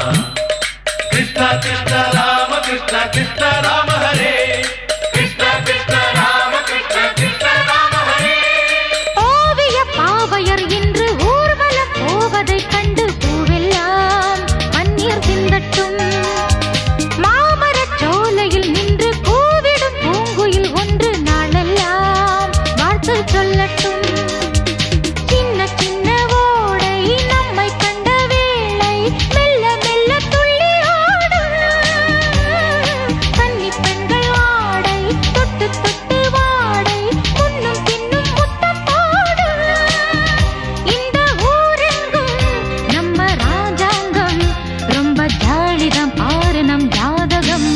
कृष्ण कृष्ण राम हरे कृष्ण कृष्ण राम हरे ஓவிய பாவையர் இன்று ஊர்வலம் போவதைக் கண்டு பூவெல்லாம் பன்னீர் சிந்தட்டும் மாமரச் சோலையில் நின்று கூவிடும் பூங்குயில் ஒன்று நாளெல்லாம் வாழ்த்து சொல்லட்டும் சின்ன சின்ன ஓடை நம்மை கண்ட வேளை மெல்ல மெல்ல துள்ளி ஆடும் கன்னிப் பெண்கள் ஆடை தொட்டு தொட்டு வாடை முன்னும் பின்னும் முத்தம் போடும் இந்த ஊரெங்கும் நம்ம ராஜாங்கம் ரொம்ப ஜாலிதான் பாரு நம் ஜாதகம்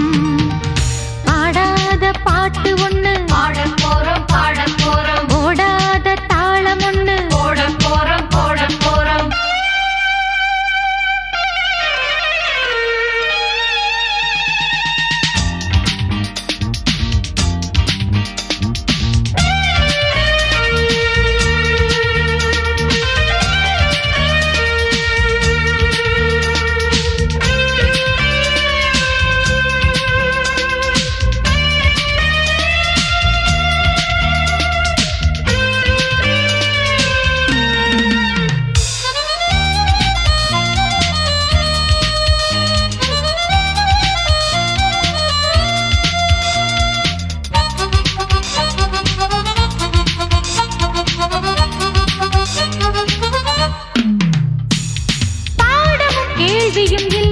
பாடாத பாட்டு ஒண்ணு பாடப் போறோம் ஓடாத தாளம் ஒண்ணு போடப் போறோம் பாடமும் கேள்வியும் இல்லை